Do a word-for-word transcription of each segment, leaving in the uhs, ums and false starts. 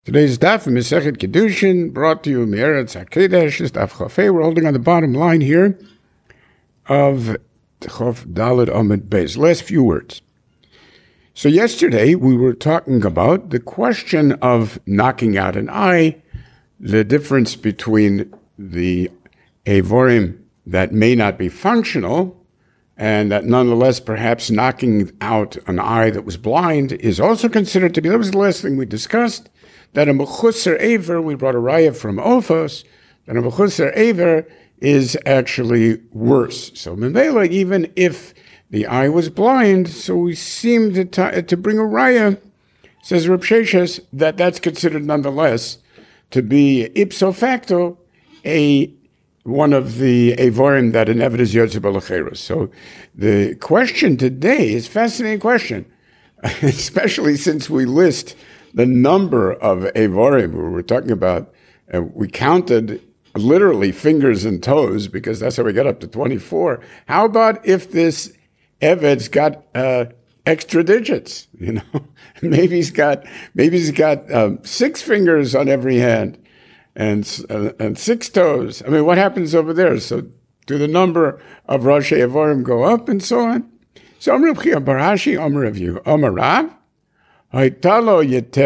Today's daf in Masechet Kedushin, brought to you Me'eretz HaKodesh, is daf Chafei. We're holding on the bottom line here of Chof Daled Amud Beis. Last few words. So yesterday we were talking about the question of knocking out an eye, the difference between the Evorim that may not be functional and that nonetheless perhaps knocking out an eye that was blind is also considered to be, that was the last thing we discussed, that a Mechusar Aver, we brought a raya from Ophos, that a Mechusar Aver is actually worse. So Memela, even if the eye was blind, so we seem to, t- to bring a raya, says Reb Sheshes, that that's considered nonetheless to be ipso facto a one of the Evorim that an Eved is Yotze B'Lecherus. So the question today is a fascinating question, especially since we list the number of Evorim we were talking about. Uh, we counted literally fingers and toes because that's how we got up to twenty-four. How about if this Eved's got uh, extra digits? You know, maybe he's got maybe he's got um, six fingers on every hand and uh, and six toes. I mean, what happens over there? So do the number of Rosh Evorim go up and so on? So Amr Chia Barashi Amr of you Amr Rav. Actually,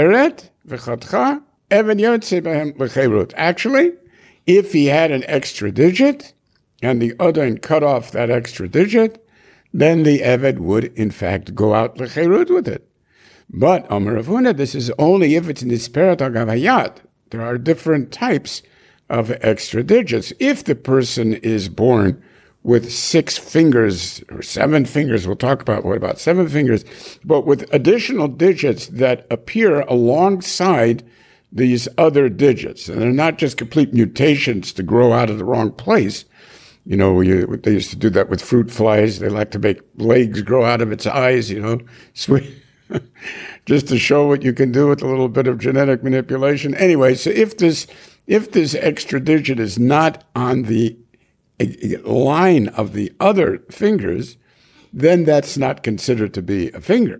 if he had an extra digit and the other cut off that extra digit, then the Eved would in fact go out lecherut with it. But Amar Rav Huna, this is only if it's nisperet agavayat. There are different types of extra digits. If the person is born with six fingers or seven fingers, we'll talk about what about seven fingers, but with additional digits that appear alongside these other digits. And they're not just complete mutations to grow out of the wrong place. You know, you, they used to do that with fruit flies. They like to make legs grow out of its eyes, you know, sweet. Just to show what you can do with a little bit of genetic manipulation. Anyway, so if this, if this extra digit is not on the a line of the other fingers, then that's not considered to be a finger.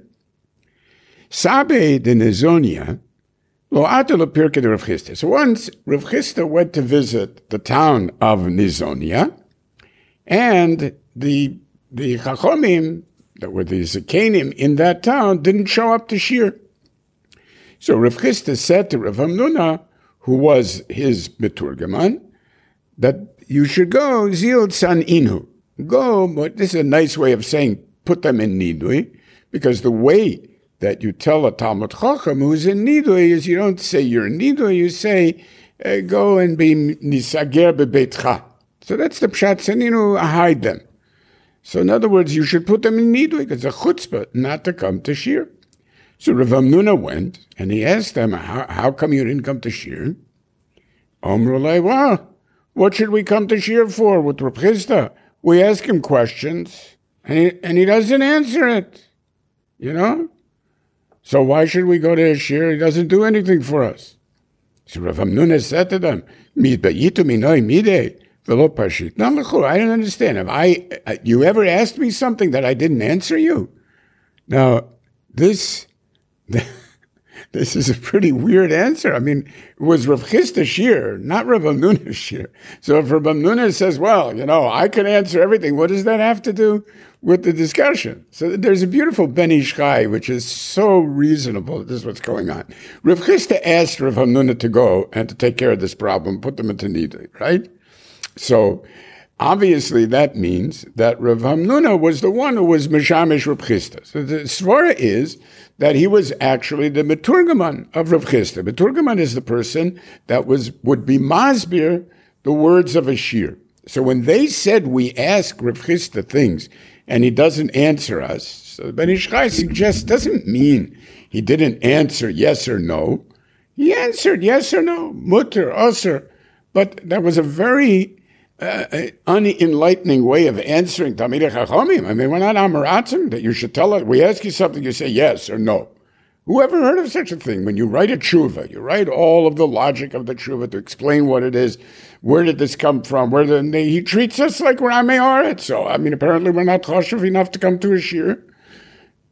Sabe de Nizonia, lo atelo pirke de Rav Chisda. So once Rav Chisda went to visit the town of Nizonia, and the the Chachomim, that were the Zakanim in that town, didn't show up to shir. So Rav Chisda said to Rav Hamnuna, who was his Meturgaman, that you should go, zil san inu. Go, but this is a nice way of saying put them in nidui, because the way that you tell a Talmud Chacham who's in nidui is you don't say you're in nidui, you say uh, go and be nisager bebeitcha. So that's the pshat san inu, hide them. So in other words, you should put them in nidui, because it's a chutzpah not to come to shir. So Rav Hamnuna went, and he asked them, how, how come you didn't come to shir? Omrulai, well, what should we come to shir for with Rav Chisda? We ask him questions, and he, and he doesn't answer it, you know? So why should we go to his shir? He doesn't do anything for us. So Rav Hamnuna said to them, I don't understand. Have I, you ever asked me something that I didn't answer you? Now, this... This is a pretty weird answer. I mean, it was Rav Chisda shir, not Rav Hamnuna shir. So if Rav Hamnuna says, well, you know, I can answer everything, what does that have to do with the discussion? So there's a beautiful Ben Ish Chai, which is so reasonable. This is what's going on. Rav Chisda asked Rav Hamnuna to go and to take care of this problem, put them into nidui, right? So obviously that means that Rav Hamnuna was the one who was Meshamish Rav Chisda. So the svara is that he was actually the Meturgaman of Rav Chisda. Meturgaman is the person that was would be masbir the words of a shir. So when they said we ask Rav Chisda things and he doesn't answer us, so Ben Ish Chai suggests doesn't mean he didn't answer yes or no. He answered yes or no, mutter, usher, but that was a very Uh, unenlightening way of answering Talmidei Chachamim. I mean, we're not Amaratzim that you should tell us. We ask you something, you say yes or no. Who ever heard of such a thing? When you write a tshuva, you write all of the logic of the tshuva to explain what it is. Where did this come from? Where did they, he treats us like we're Amei Haaretz. So, I mean, apparently we're not choshev enough to come to a shir.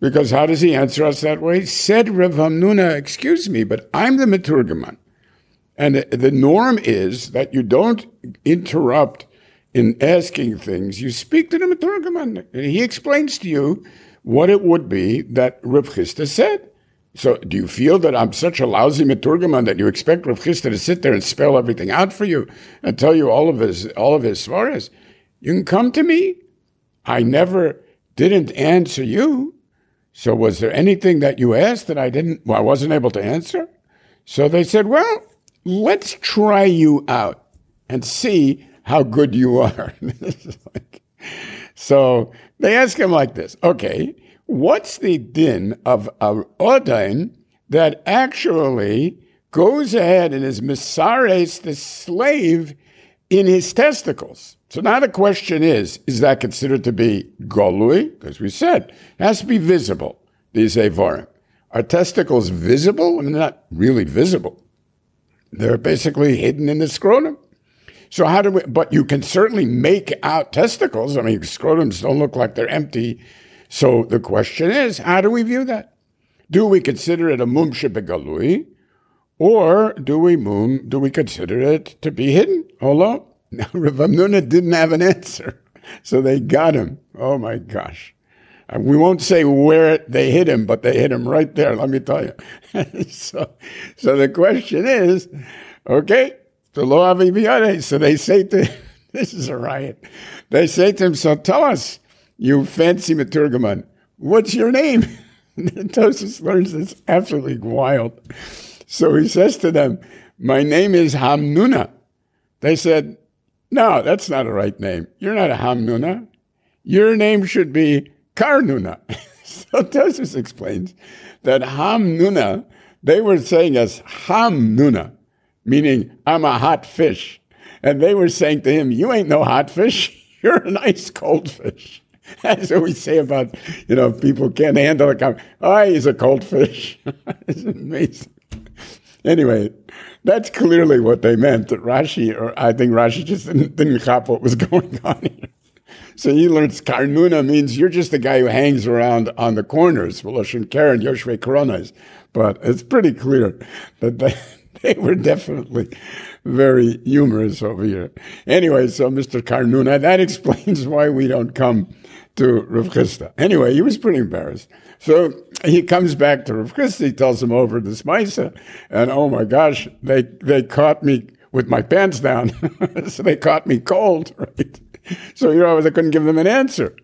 Because how does he answer us that way? Said Rav Hamnuna, excuse me, but I'm the Meturgaman. And the norm is that you don't interrupt in asking things. You speak to the Meturgaman, and he explains to you what it would be that Rav Chisda said. So do you feel that I'm such a lousy Meturgaman that you expect Rav Chisda to sit there and spell everything out for you and tell you all of his all of his svaras? You can come to me. I never didn't answer you. So was there anything that you asked that I didn't, well, I wasn't able to answer? So they said, well, let's try you out and see how good you are. like, so they ask him like this, okay, what's the din of a odain that actually goes ahead and is misares the slave in his testicles? So now the question is, is that considered to be golui? Because we said it has to be visible, these evarim. Are testicles visible? I mean, they're not really visible. They're basically hidden in the scrotum. So how do we, but you can certainly make out testicles. I mean, scrotums don't look like they're empty. So the question is, how do we view that? Do we consider it a mumshe begalui? Or do we mum, do we consider it to be hidden? Hold on. Now, Rav Hamnuna didn't have an answer, so they got him. Oh, my gosh. We won't say where they hit him, but they hit him right there, let me tell you. so, so the question is, okay, the lo avi biyadeh. So they say to him, this is a riot. They say to him, so tell us, you fancy Meturgaman, what's your name? Tosfos learns this absolutely wild. So he says to them, my name is Hamnuna. They said, no, that's not a right name. You're not a Hamnuna. Your name should be Karnuna. So Tosfos explains that Hamnuna, they were saying as Hamnuna, meaning I'm a hot fish. And they were saying to him, you ain't no hot fish. You're a nice cold fish. That's what we say about, you know, people can't handle a comment. Oh, he's a cold fish. It's amazing. Anyway, that's clearly what they meant. That Rashi, or I think Rashi just didn't, didn't cop what was going on here. So he learns Karnuna means you're just the guy who hangs around on the corners, Voloshin Karen, Yoshvei Koronas. But it's pretty clear that they, they were definitely very humorous over here. Anyway, so Mister Karnuna, that explains why we don't come to Rav Chisda. Anyway, he was pretty embarrassed. So he comes back to Rav Chisda, he tells him over this Maisa, and oh my gosh, they they caught me with my pants down. So they caught me cold, right? So, you know, they couldn't give them an answer.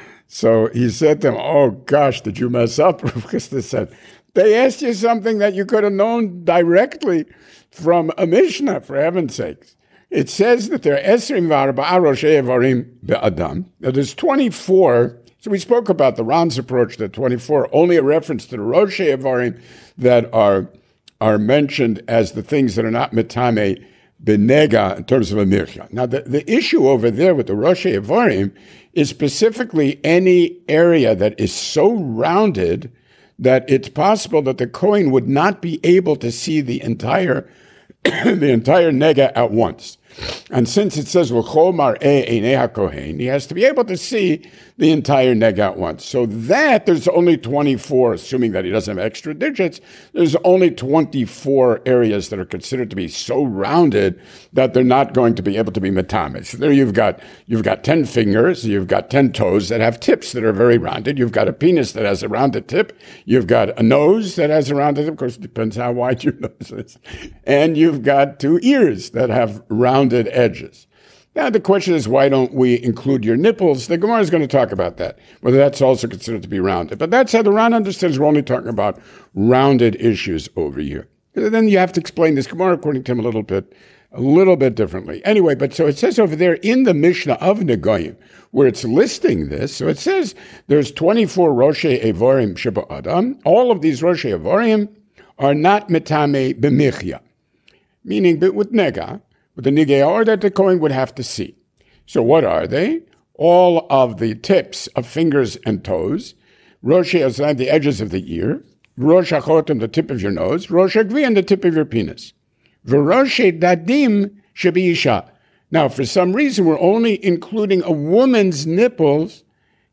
So he said to them, oh gosh, did you mess up? Rav Chisda said, they asked you something that you could have known directly from a Mishnah, for heaven's sakes. It says that there are Esrim v'arba'a roshei evarim be'adam. Now there's twenty-four. So we spoke about the Ran's approach to twenty-four, only a reference to the roshei evarim that are are mentioned as the things that are not metame benega in terms of a mircha. Now the, the issue over there with the roshei evarim is specifically any area that is so rounded that it's possible that the Kohen would not be able to see the entire the entire nega at once. And since it says L'chol mar'eh einei haKohen, he has to be able to see the entire nega at once. So that there's only twenty-four, assuming that he doesn't have extra digits, there's only twenty-four areas that are considered to be so rounded that they're not going to be able to be metamed. So there you've got you've got ten fingers, you've got ten toes that have tips that are very rounded, you've got a penis that has a rounded tip, you've got a nose that has a rounded tip, of course it depends how wide your nose is, and you've got two ears that have rounded edges. Now, the question is, why don't we include your nipples? The Gemara is going to talk about that, whether that's also considered to be rounded. But that's how the Ran understands we're only talking about rounded issues over here. And then you have to explain this Gemara, according to him, a little bit, a little bit differently. Anyway, but so it says over there in the Mishnah of Negoyim, where it's listing this, so it says there's twenty-four Roshei Evarim Sheba Adam. All of these Roshei Evarim are not metame b'michya, meaning but with nega, with the nigei that the Kohen would have to see. So what are they? All of the tips of fingers and toes, Rosh Hashanah, the edges of the ear, Rosh HaChotam, the tip of your nose, Rosh HaGvi, and the tip of your penis. V'Rosh Dadim shebi isha. Now, for some reason, we're only including a woman's nipples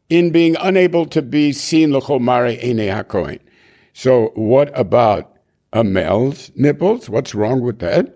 in being unable to be seen l'chol mare einei hakohen. So what about a male's nipples? What's wrong with that?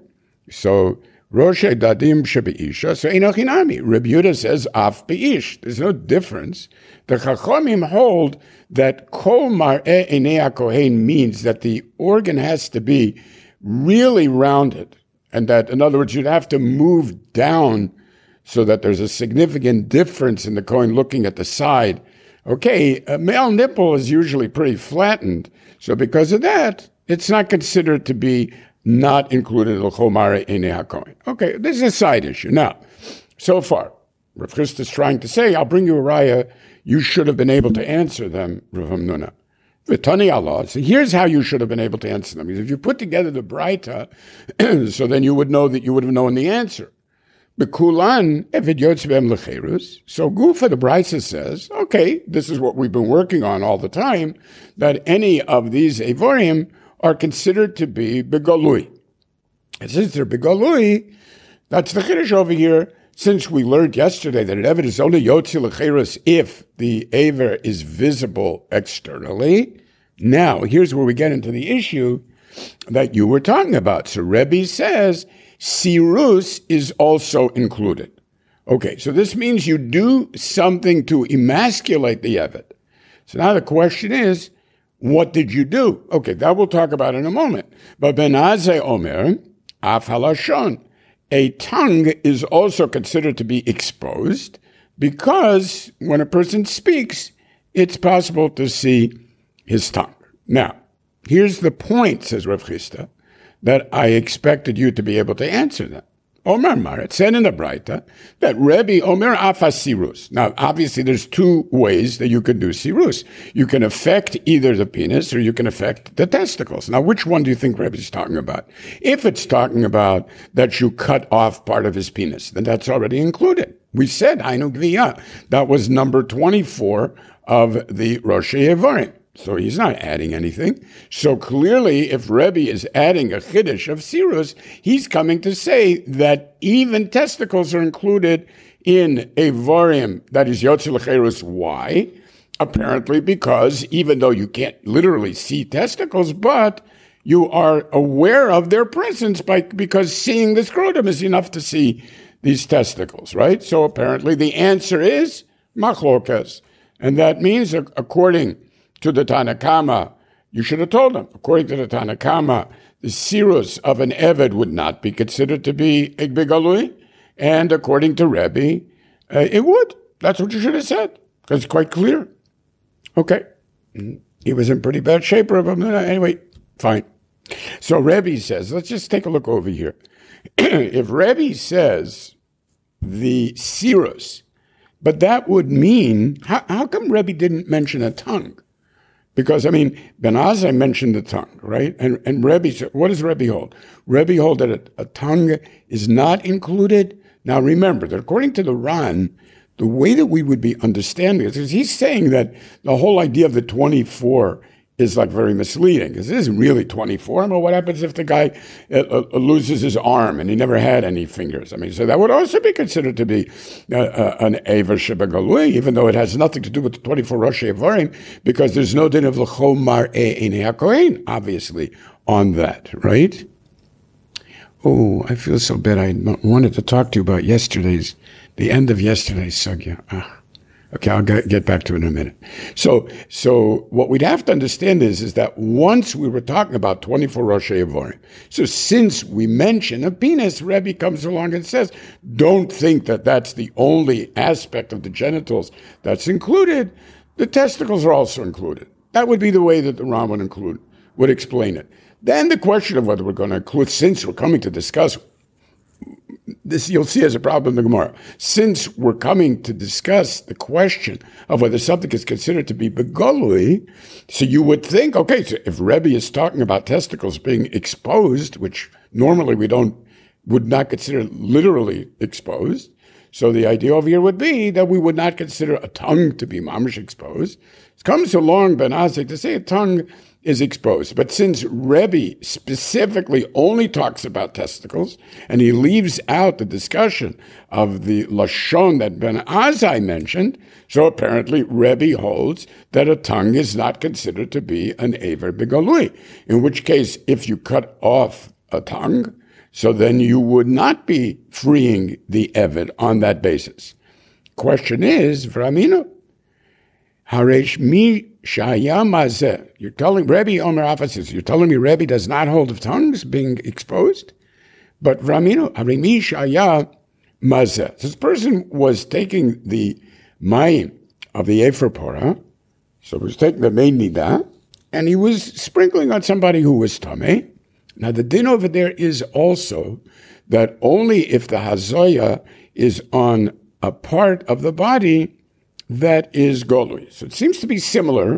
So Rosh Dadim shebeisha. So enochinami. Reb Yehuda says af beish. There's no difference. The Chachamim hold that kol mar'eh einei hakohen means that the organ has to be really rounded, and that, in other words, you'd have to move down so that there's a significant difference in the kohen looking at the side. Okay, a male nipple is usually pretty flattened, so because of that, it's not considered to be not included in l'chol mare einei hakohen. Okay, this is a side issue. Now, so far, Rav Chisda is trying to say, I'll bring you a raya, you should have been able to answer them, Rav Hamnuna. V'tani Allah. So here's how you should have been able to answer them. Because if you put together the Braita, so then you would know that you would have known the answer. B'kulan evid yotz b'em lecherus. So Gufa, the Braita says, okay, this is what we've been working on all the time, that any of these evorim are considered to be begalui. And since they're begalui, that's the chiddush over here. Since we learned yesterday that an evid is only yotzi lecherus if the aver is visible externally, now here's where we get into the issue that you were talking about. So Rebbe says sirus is also included. Okay, so this means you do something to emasculate the evid. So now the question is, what did you do? Okay, that we'll talk about in a moment. But Ben Azai Omer, af halashon, a tongue is also considered to be exposed because when a person speaks, it's possible to see his tongue. Now, here's the point, says Rav Chisda, that I expected you to be able to answer that. Omer Mar, it said in the Braita that Rebbe Omer afas sirus. Now, obviously, there's two ways that you can do sirus. You can affect either the penis or you can affect the testicles. Now, which one do you think Rebbe is talking about? If it's talking about that you cut off part of his penis, then that's already included. We said Hainu Gviyah. That was number twenty-four of the Rosh Yevarim. So he's not adding anything. So clearly, if Rebbe is adding a chiddush of sirus, he's coming to say that even testicles are included in a varim that is yotze lecherus. Why? Apparently because even though you can't literally see testicles, but you are aware of their presence by because seeing the scrotum is enough to see these testicles, right? So apparently the answer is machlokas. And that means, according to the Tanakama, you should have told them. According to the Tanakama, the sirus of an eved would not be considered to be a begalui, and according to Rebbe, uh, it would. That's what you should have said, because it's quite clear. Okay, he was in pretty bad shape, Rebbe. Anyway, fine. So Rebbe says, let's just take a look over here. If Rebbe says the sirus, but that would mean, how, how come Rebbe didn't mention a tongue? Because, I mean, Ben Azai mentioned the tongue, right? And and Rebbe, what does Rebbe hold? Rebbe hold that a, a tongue is not included. Now, remember that according to the Ran, the way that we would be understanding it is he's saying that the whole idea of the twenty-four is like very misleading, because it isn't really twenty-four. I mean, what happens if the guy uh, uh, loses his arm and he never had any fingers? I mean, so that would also be considered to be uh, uh, an Ever Shebegalui, even though it has nothing to do with the twenty-four Rosh Yevarim, because there's no din of l'chol mar'eh einei hakohen, obviously, on that, right? Oh, I feel so bad. I wanted to talk to you about yesterday's, the end of yesterday's sugya. Ah. Okay, I'll get back to it in a minute. So, so what we'd have to understand is, is that once we were talking about twenty-four Rosh Yevarim, so since we mention a penis, Rebbe comes along and says, don't think that that's the only aspect of the genitals that's included. The testicles are also included. That would be the way that the Ram would include, would explain it. Then the question of whether we're going to include, since we're coming to discuss this, you'll see as a problem in the Gemara. Since we're coming to discuss the question of whether something is considered to be begolui, so you would think, okay, so if Rebbe is talking about testicles being exposed, which normally we don't, would not consider literally exposed, so the idea over here would be that we would not consider a tongue to be mamish exposed. It comes along Ben Azai to say a tongue is exposed. But since Rebbe specifically only talks about testicles, and he leaves out the discussion of the Lashon that Ben Azai mentioned, so apparently Rebbe holds that a tongue is not considered to be an Ever Begalui, in which case, if you cut off a tongue, so then you would not be freeing the Eved on that basis. Question is, V'raminu, Haresh mi shaya mazeh. You're telling Rebbe Omer Afasis, you're telling me Rebbe does not hold of tongues being exposed? But V'raminu, Haresh mi shaya mazeh. This person was taking the mayim of the Efer Porah, so he was taking the main nidah, and he was sprinkling on somebody who was tameh. Now the din over there is also that only if the hazoya is on a part of the body that is golui. So it seems to be similar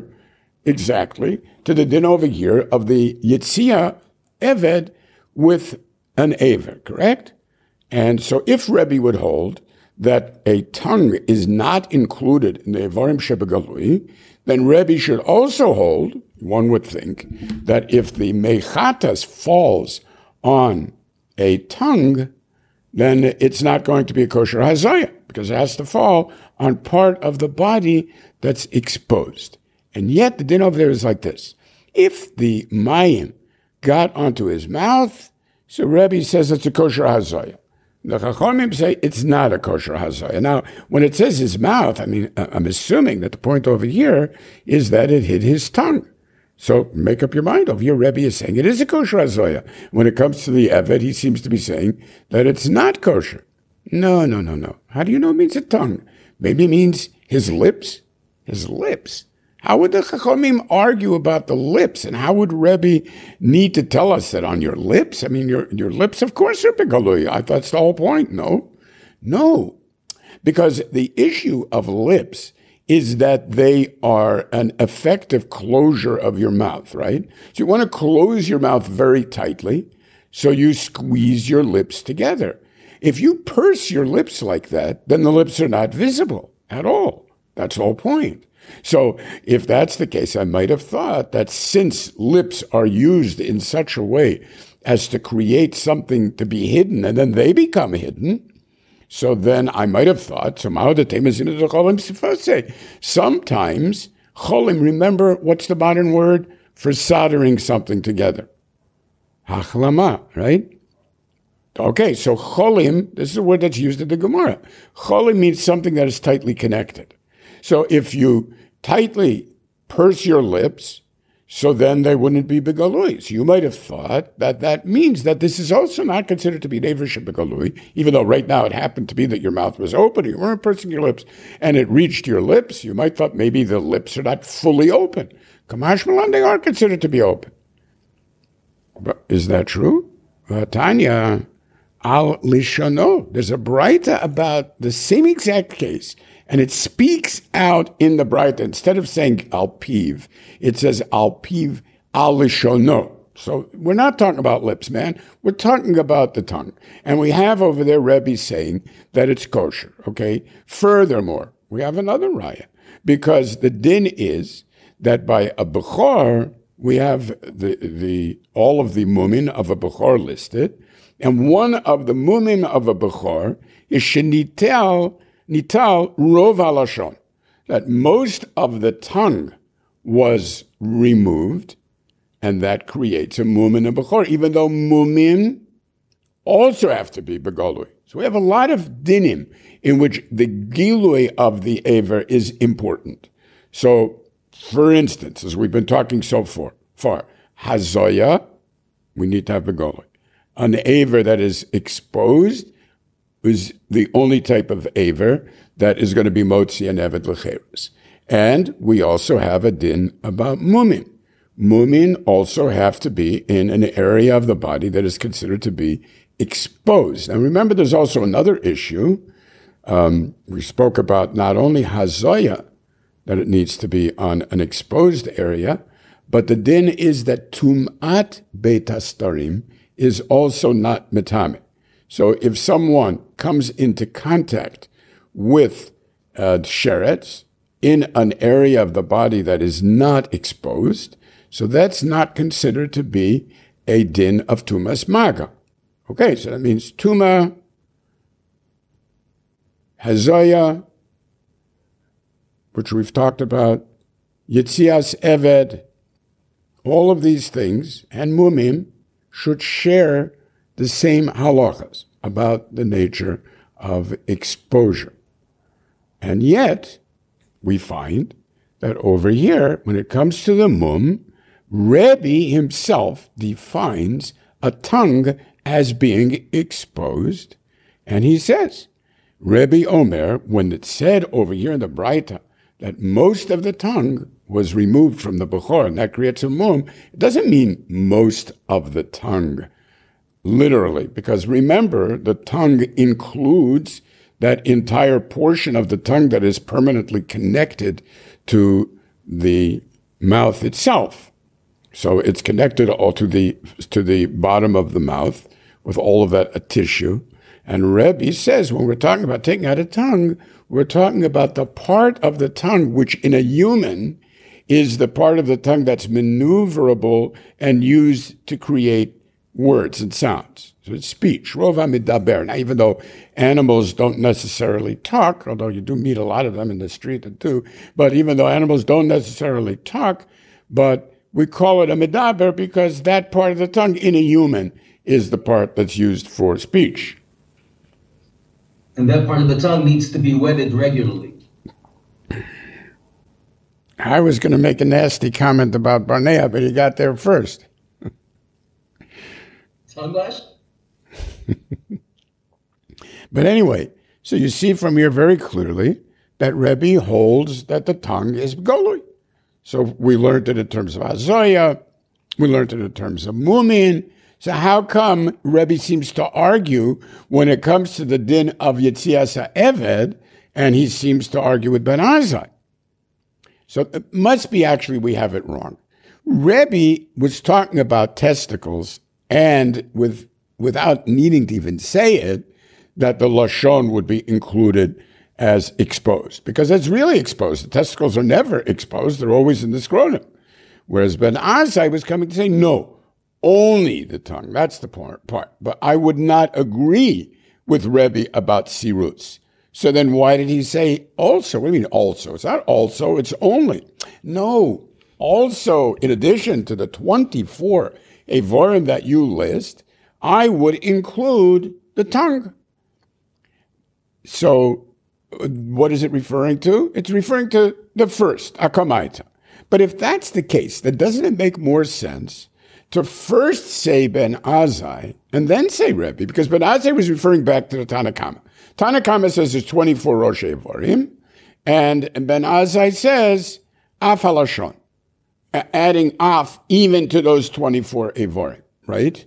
exactly to the din over here of the Yitzia Eved with an Ever, correct? And so if Rebbe would hold that a tongue is not included in the Evarim Shebegalui, then Rebbe should also hold, one would think, that if the Mechatas falls on a tongue, then it's not going to be a kosher hazaya, because it has to fall on part of the body that's exposed. And yet the din over there is like this. If the mayim got onto his mouth, so Rebbe says it's a kosher hazaya. The Chachamim say it's not a kosher hazaya. Now, when it says his mouth, I mean, I'm assuming that the point over here is that it hit his tongue. So make up your mind. Over here, Rebbe is saying it is a kosher hazaya. When it comes to the Eved, he seems to be saying that it's not kosher. No, no, no, no. How do you know it means a tongue? Maybe it means his lips? His lips. How would the Chachamim argue about the lips? And how would Rebbe need to tell us that on your lips? I mean, your, your lips, of course, are begalui. I thought that's the whole point. No. No. Because the issue of lips is that they are an effective closure of your mouth, right? So you want to close your mouth very tightly, so you squeeze your lips together. If you purse your lips like that, then the lips are not visible at all. That's the whole point. So if that's the case, I might have thought that since lips are used in such a way as to create something to be hidden, and then they become hidden, so then I might have thought, sometimes cholim, remember, what's the modern word for soldering something together? Hachlama, right? Okay, so cholim, this is a word that's used in the Gemara. Cholim means something that is tightly connected. So if you tightly purse your lips, so then they wouldn't be begalui. So you might have thought that that means that this is also not considered to be an Ever Shebegalui, even though right now it happened to be that your mouth was open, you weren't pursing your lips, and it reached your lips. You might thought maybe the lips are not fully open. Kamash Malan, they are considered to be open. But is that true? Uh, Tanya, al lishono. There's a braita about the same exact case. And it speaks out in the Braita. Instead of saying al piv, it says al piv al lishono. So we're not talking about lips, man. We're talking about the tongue. And we have over there Rebbe saying that it's kosher, okay? Furthermore, we have another raya. Because the din is that by a bechor, we have the, the all of the mumin of a bechor listed. And one of the mumin of a bechor is shenitel Nital rov halashon, that most of the tongue was removed, and that creates a mumin and bechor, even though mumin also have to be begalui. So we have a lot of dinim in which the gilui of the aver is important. So, for instance, as we've been talking so far, far hazoya, we need to have begalui. An aver that is exposed is the only type of aver that is going to be motzi and eved lecheres. And we also have a din about mumin. Mumin also have to be in an area of the body that is considered to be exposed. And remember, there's also another issue. Um, we spoke about not only hazoya, that it needs to be on an exposed area, but the din is that tum'at beit hastarim is also not metame. So if someone comes into contact with uh, sherets in an area of the body that is not exposed, So that's not considered to be a din of tumas maga. Okay, so that means tuma, hazoya, which we've talked about, yitzias eved, all of these things, and mumim should share the same halachas about the nature of exposure. And yet, we find that over here, when it comes to the mum, Rebbe himself defines a tongue as being exposed, and he says, Rebbe Omer, when it's said over here in the Braita that most of the tongue was removed from the Bechor, and that creates a mum, it doesn't mean most of the tongue, literally, because remember, the tongue includes that entire portion of the tongue that is permanently connected to the mouth itself. So it's connected all to the to the bottom of the mouth with all of that uh, tissue. And Rebbe says when we're talking about taking out a tongue, we're talking about the part of the tongue which in a human is the part of the tongue that's maneuverable and used to create words and sounds. So it's speech. Rov hamidaber. Now, even though animals don't necessarily talk, although you do meet a lot of them in the street that do, but even though animals don't necessarily talk, but we call it a midaber because that part of the tongue in a human is the part that's used for speech. And that part of the tongue needs to be wetted regularly. I was going to make a nasty comment about Barnea, but he got there first. Tongue lash? But anyway, so you see from here very clearly that Rebbe holds that the tongue is golui. So we learned it in terms of Azoya, we learned it in terms of Mumin. So how come Rebbe seems to argue when it comes to the din of Yetzias HaEved, and he seems to argue with Ben Azai? So it must be actually we have it wrong. Rebbe was talking about testicles, and with without needing to even say it, that the Lashon would be included as exposed, because it's really exposed. The testicles are never exposed. They're always in the scrotum. Whereas Ben Azai was coming to say, no, only the tongue. That's the part. But I would not agree with Rebbe about sirutz. So then why did he say also? What do you mean also? It's not also, it's only. No, also, in addition to the twenty-four Evorim that you list, I would include the tongue. So what is it referring to? It's referring to the first, Akamaita. But if that's the case, then doesn't it make more sense to first say Ben Azai and then say Rebbe? Because Ben Azai was referring back to the Tanakama. Tanakama says there's twenty-four Rosh Evorim, and Ben Azai says Af Halashon, adding Af even to those twenty-four Evorim, right?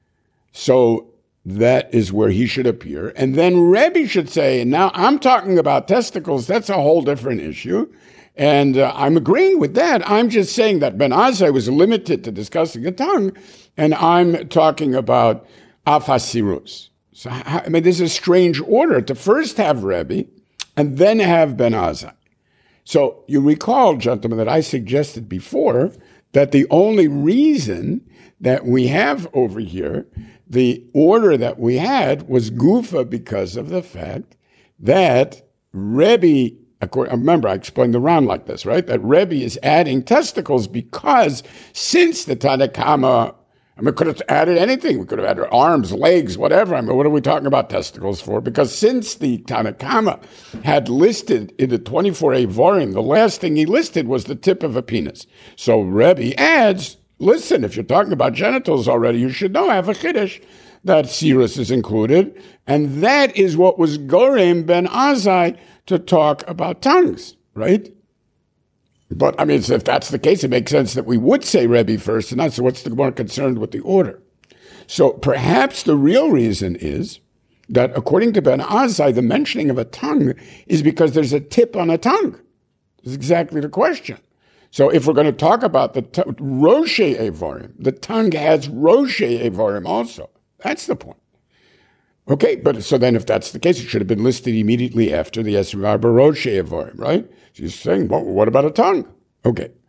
So that is where he should appear. And then Rebbe should say, now I'm talking about testicles, that's a whole different issue. And uh, I'm agreeing with that. I'm just saying that Ben Azai was limited to discussing the tongue, and I'm talking about Afasirus. So, I mean, this is a strange order to first have Rebbe and then have Ben Azai. So you recall, gentlemen, that I suggested before that the only reason that we have over here the order that we had was Gufa because of the fact that Rebbe, remember I explained the round like this, right? That Rebbe is adding testicles because since the Tanakama, I mean, could have added anything. We could have added arms, legs, whatever. I mean, what are we talking about testicles for? Because since the Tanakama had listed in the twenty-four Evorim, the last thing he listed was the tip of a penis. So Rebbe adds, listen, if you're talking about genitals already, you should know, have a chiddush, that Sirus is included. And that is what was Gorem Ben Azai to talk about tongues, right? But, I mean, if that's the case, it makes sense that we would say Rebbe first and not. So what's the more concerned with the order? So perhaps the real reason is that according to Ben Azai, the mentioning of a tongue is because there's a tip on a tongue. That's exactly the question. So if we're going to talk about the t- Rosh Evorim, the tongue has Rosh Evorim also. That's the point. Okay, but so then if that's the case, it should have been listed immediately after the Esrei Rosh Evorim, right? She's saying, well, what about a tongue? Okay.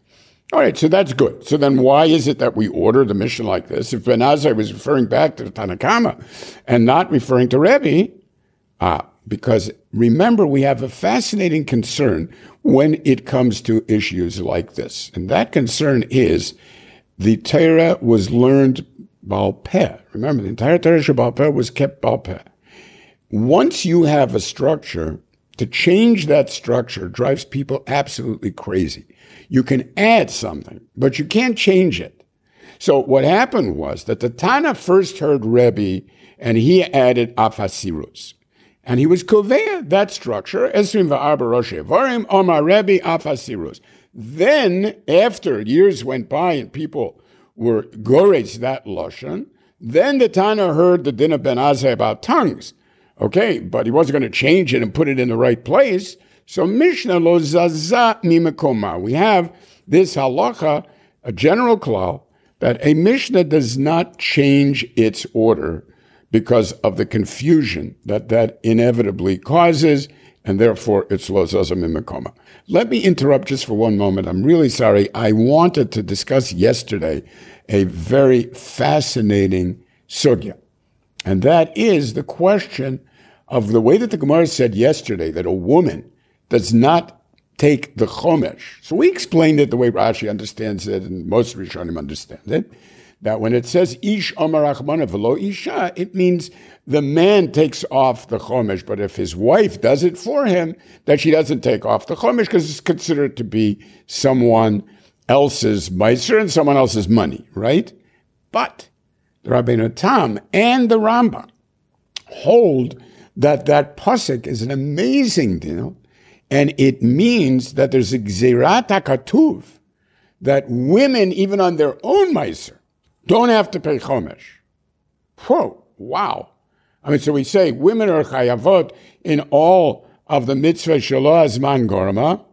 All right, so that's good. So then why is it that we order the mission like this? If Ben Azai was referring back to the Tanakama and not referring to Rebbe, ah, because remember, we have a fascinating concern when it comes to issues like this. And that concern is the Torah was learned Baal Peh. Remember, the entire Torah Sheba'al Peh was kept Baal Peh. Once you have a structure, to change that structure drives people absolutely crazy. You can add something, but you can't change it. So what happened was that the Tana first heard Rebbe, and he added Afasirus. And he was Kovea, that structure, Esrim va'arba Rosh Evarim, Omar Rebbe Afasirus. Then, after years went by and people were Gores that Lashon, then the Tana heard the din of Ben Azai about tongues. Okay, but he wasn't going to change it and put it in the right place. So Mishnah lo zaza mimekoma. We have this halacha, a general klal, that a Mishnah does not change its order because of the confusion that that inevitably causes, and therefore it's lo zaza mimekoma. Let me interrupt just for one moment. I'm really sorry. I wanted to discuss yesterday a very fascinating sugya. And that is the question of the way that the Gemara said yesterday that a woman does not take the chomesh. So we explained it the way Rashi understands it, and most Rishonim understand it, that when it says ish amar achmana v'lo isha, it means the man takes off the chomesh, but if his wife does it for him, that she doesn't take off the chomesh because it's considered to be someone else's meiser and someone else's money, right? But the Rabbeinu Tam and the Rambam hold that that pasuk is an amazing deal, and it means that there's a gzerat hakatuv, that women, even on their own meiser, don't have to pay chomesh. Whoa, wow. I mean, so we say women are chayavot in all of the mitzvah shelo azman gorma,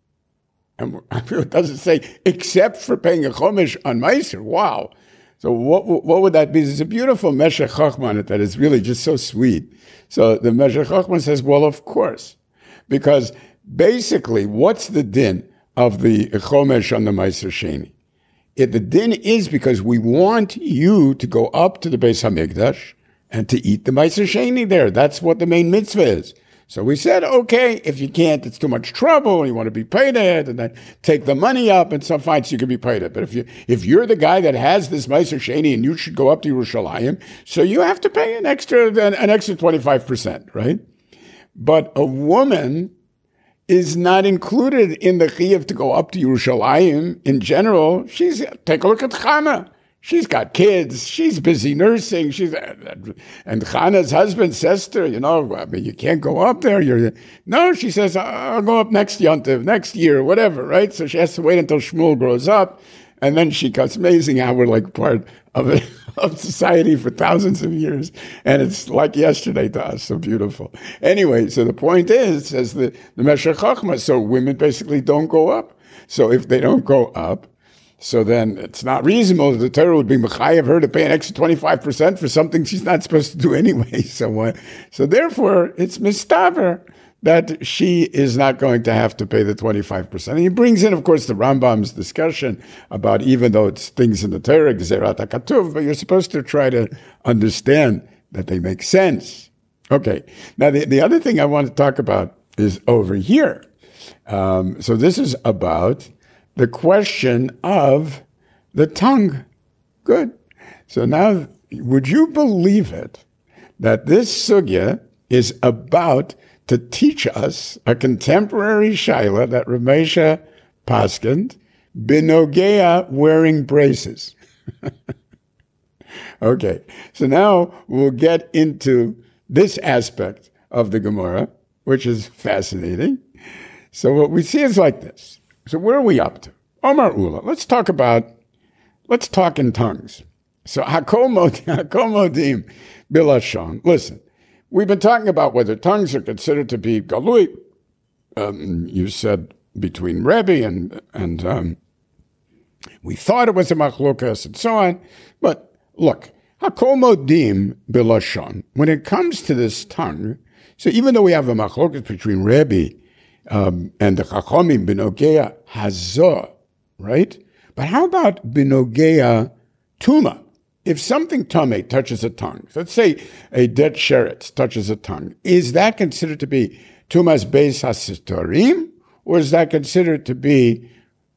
and it doesn't say except for paying a chomesh on meiser. Wow. So what what would that be? There's a beautiful Meshech Chochmah on it that is really just so sweet. So the Meshech Chochmah says, well, of course, because basically, what's the din of the chomesh on the Meiser Sheni? It, the din is because we want you to go up to the Beis Hamikdash and to eat the Meiser Sheni there. That's what the main mitzvah is. So we said, okay, if you can't, it's too much trouble, you want to be paid it, and then take the money up, and some fine, so you can be paid it. But if you if you're the guy that has this Meiser Sheni and you should go up to Yerushalayim, so you have to pay an extra an, an extra twenty-five percent, right? But a woman is not included in the chiyuv to go up to Yerushalayim in general. She's take a look at Chana. She's got kids. She's busy nursing. She's and Chana's husband says to her, you know, I mean, you can't go up there. You're no. She says, I'll go up next yontiv, next year, whatever, right? So she has to wait until Shmuel grows up, and then she comes. Amazing how we're like part of it, of society for thousands of years, and it's like yesterday to us. So beautiful. Anyway, so the point is, says the the Meshech Chochmah, so women basically don't go up. So if they don't go up, so then it's not reasonable that the Torah would be mechayev her to pay an extra twenty-five percent for something she's not supposed to do anyway. So, uh, so therefore, it's mistaver that she is not going to have to pay the twenty-five percent. And he brings in, of course, the Rambam's discussion about even though it's things in the Torah, Gezerat HaKatuv, but you're supposed to try to understand that they make sense. Okay. Now, the, the other thing I want to talk about is over here. Um, so this is about the question of the tongue. Good. So now, would you believe it that this sugya is about to teach us a contemporary shaila that Ramesha paskend binogea wearing braces? Okay. So now we'll get into this aspect of the Gemara, which is fascinating. So what we see is like this. So where are we up to? Omar Ula. Let's talk about, let's talk in tongues. So hakomodim bilashon. Listen, we've been talking about whether tongues are considered to be galui. Um, you said between Rebbe and, and um, we thought it was a machlokas and so on. But look, hakomodim bilashon. When it comes to this tongue, so even though we have a machlokas between Rebbe Um, and the Chachamim Binogea Hazor, right? But how about binogea tuma? If something tame touches a tongue, so let's say a dead sheretz touches a tongue, is that considered to be tumas beis hasitorim, or is that considered to be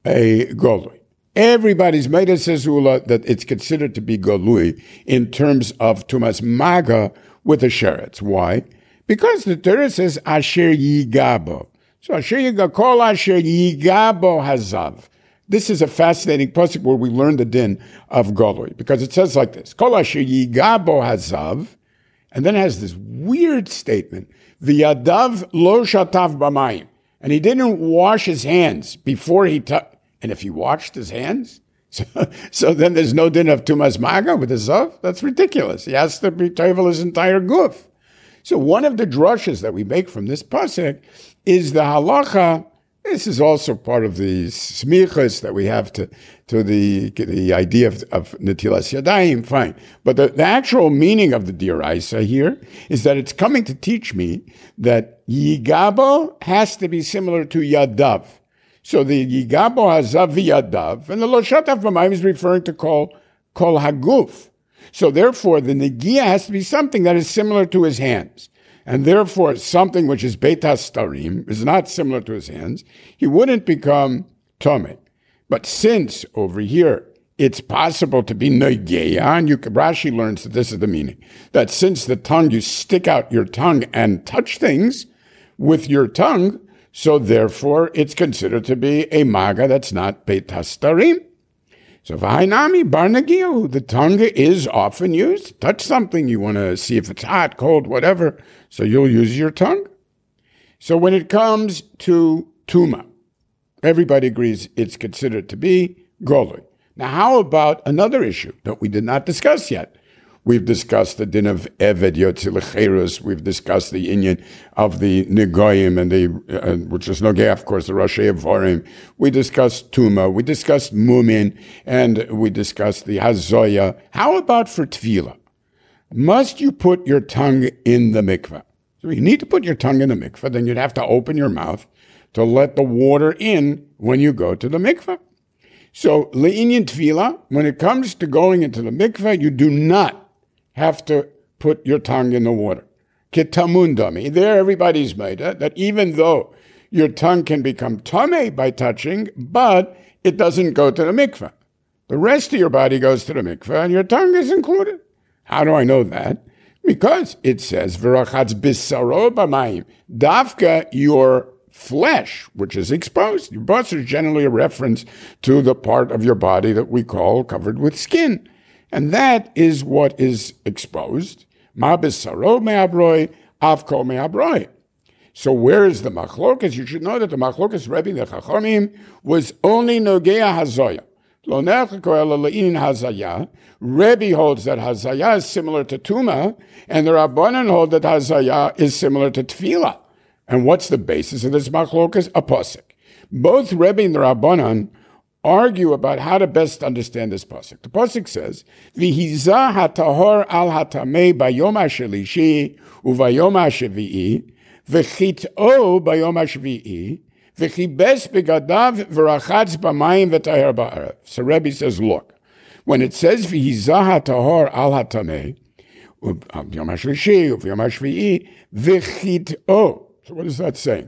a golui? Everybody's made a sezula that it's considered to be golui in terms of tumas maga with a sheretz. Why? Because the Torah says asher yigabo. So asher yigabo, kol asher yigabo hazav. This is a fascinating pasuk where we learn the din of golui, because it says like this: Kol asher yigabo hazav, and then it has this weird statement: V'yadav lo shatav b'mayim, and he didn't wash his hands before he touched. And if he washed his hands, so, so then there's no din of tumas maga with the zav. That's ridiculous. He has to be tovel his entire guf. So one of the drushes that we make from this pasuk is the halacha. This is also part of the smichas that we have to, to the, the idea of, of netilas yadayim, fine. But the, the actual meaning of the diraisa here is that it's coming to teach me that yigabo has to be similar to yadav. So the yigabo hazav v'yadav, and the lo shatav b'mayim is referring to kol, kol haguf. So therefore the negia has to be something that is similar to his hands. And therefore, something which is Beit HaStarim is not similar to his hands, he wouldn't become Tomei. But since over here, it's possible to be Noigeya, and you, Rashi learns that this is the meaning, that since the tongue, you stick out your tongue and touch things with your tongue, so therefore it's considered to be a maga that's not Beit HaStarim. So v'hainami bar negiyahu, the tongue is often used. Touch something, you want to see if it's hot, cold, whatever, so you'll use your tongue. So when it comes to tuma, everybody agrees it's considered to be golui. Now how about another issue that we did not discuss yet? We've discussed the din of Eved Yotzi Lecherus. We've discussed the inyan of the Negoyim, and the, uh, which is Nogei, of course, the Roshei Evorim. We discussed Tuma. We discussed Mumin, and we discussed the Hazoya. How about for Tefillah? Must you put your tongue in the mikveh? So you need to put your tongue in the mikveh, then you'd have to open your mouth to let the water in when you go to the mikveh. So, le'inyan Tefillah, when it comes to going into the mikveh, you do not have to put your tongue in the water. Kitamundami. There everybody's made it, that even though your tongue can become tameh by touching, but it doesn't go to the mikveh. The rest of your body goes to the mikveh, and your tongue is included. How do I know that? Because it says, V'rachatz bisaro b'mayim. Dafka, your flesh, which is exposed. Your bus is generally a reference to the part of your body that we call covered with skin. And that is what is exposed. Ma bisaro me'abroi, avko me'abroi. So where is the machlokas? You should know that the machlokas Rebbe the Chachamim was only nogea hazoya. Lo nechako ela le'in hazaya. Rebbe holds that hazaya is similar to tuma, and the Rabbanan hold that hazaya is similar to tefillah. And what's the basis of this machlokas? A pasuk. Both Rebbe and the Rabbanan argue about how to best understand this pasuk. The pasuk says, "V'hiza hatahor al hatamei bayom hashelishi uvayom hashevi'i v'chit'o bayom hashvi'i v'chibes begadav v'rachatz b'mayim v'taher ba'arev." So Rebbe says, look, when it says "V'hiza hatahor al hatamei uvayom hashelishi uvayom hashvi'i v'chit'o," so what is that saying?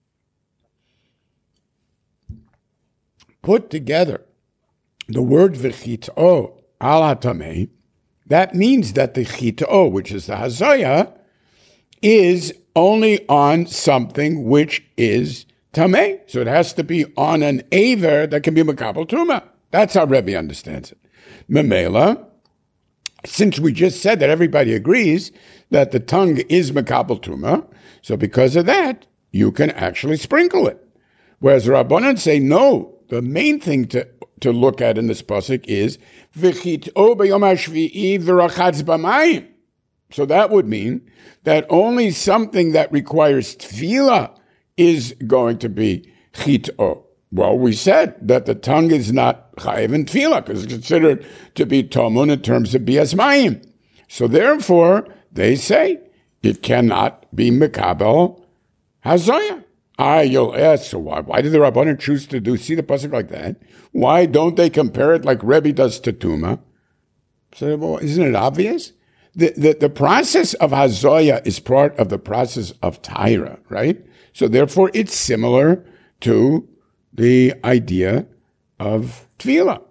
Put together the word v'chit'o al hatamei, that means that the chit'o, which is the hazaya, is only on something which is tamei. So it has to be on an aver that can be makabel tuma. That's how Rebbe understands it. Memela, since we just said that everybody agrees that the tongue is makabel tuma, so because of that, you can actually sprinkle it. Whereas Rabbanan say, no, the main thing to, to look at in this pasuk is v'chit'o b'yom hashvi'i v'rachatz b'mayim. So that would mean that only something that requires tefillah is going to be chit'o. Well, we said that the tongue is not chayiv in tefillah because it's considered to be tomun in terms of bias mayim. So therefore, they say it cannot be mekabel hazaya. Ah, you'll ask, so why, why did the Rabbanan choose to do, see the pasuk like that? Why don't they compare it like Rebbe does to Tuma? So, well, isn't it obvious? The, the, the process of Hazoya is part of the process of Taira, right? So therefore it's similar to the idea of Tefillah.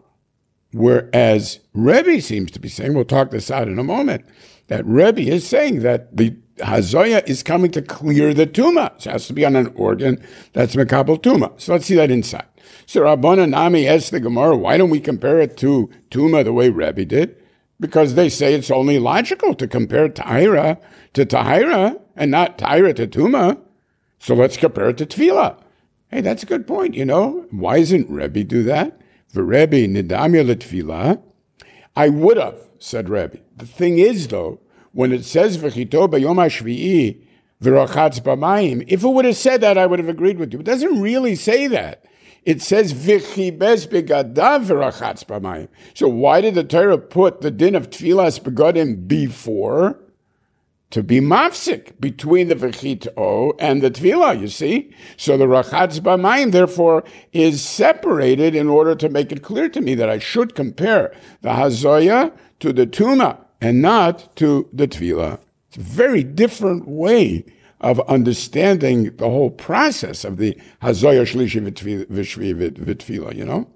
Whereas Rebbe seems to be saying, we'll talk this out in a moment, that Rebbe is saying that the Hazoya is coming to clear the Tuma. So it has to be on an organ that's Mekabel Tuma. So let's see that inside. So Rabbanan Nami asked the Gemara, why don't we compare it to Tuma the way Rebbe did? Because they say it's only logical to compare Tahira to Tahira and not Tahira to Tuma. So let's compare it to Tefillah. Hey, that's a good point, you know. Why doesn't Rebbe do that? For Rebbe, Nidamya L'Tefillah. I would have, said Rebbe. The thing is, though, when it says V'chito b'yom hashvi'i v'rachatz b'mayim, if it would have said that, I would have agreed with you. It doesn't really say that. It says V'chibes begadav v'rachatz b'mayim. So why did the Torah put the din of Tfilas begadim before? To be mafsik between the V'chito and the Tfilah, you see? So the rachatz b'mayim, therefore, is separated in order to make it clear to me that I should compare the Hazoya to the Tuma and not to the Tefillah. It's a very different way of understanding the whole process of the Hazoya Shlishi V'Shvi V'Tefillah, you know?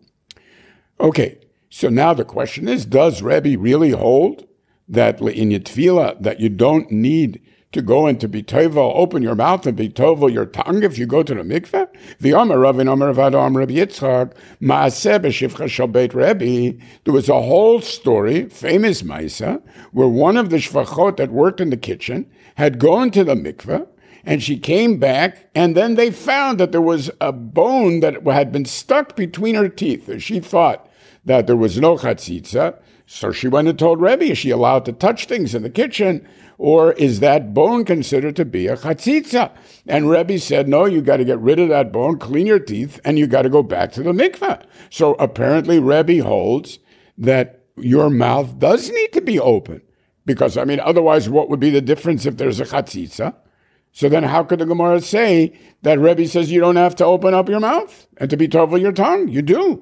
Okay, so now the question is, does Rebbe really hold that in your Tefillah, that you don't need to go into B'Tovel, open your mouth and B'Tovel your tongue if you go to the mikveh? The Omer Rav and Omer Ravad Omer Rabbi Yitzchak, Maaseh b'Shivcha Shel Beit Rebbe. There was a whole story, famous Maisa, where one of the shvachot that worked in the kitchen had gone to the mikveh, and she came back, and then they found that there was a bone that had been stuck between her teeth. She thought that there was no chatzitza, so she went and told Rebbe, is she allowed to touch things in the kitchen? Or is that bone considered to be a chatzitza? And Rebbe said, no, you got to get rid of that bone, clean your teeth, and you got to go back to the mikveh. So apparently Rebbe holds that your mouth does need to be open. Because, I mean, otherwise what would be the difference if there's a chatzitza? So then how could the Gemara say that Rebbe says you don't have to open up your mouth and to be tovel your tongue? You do.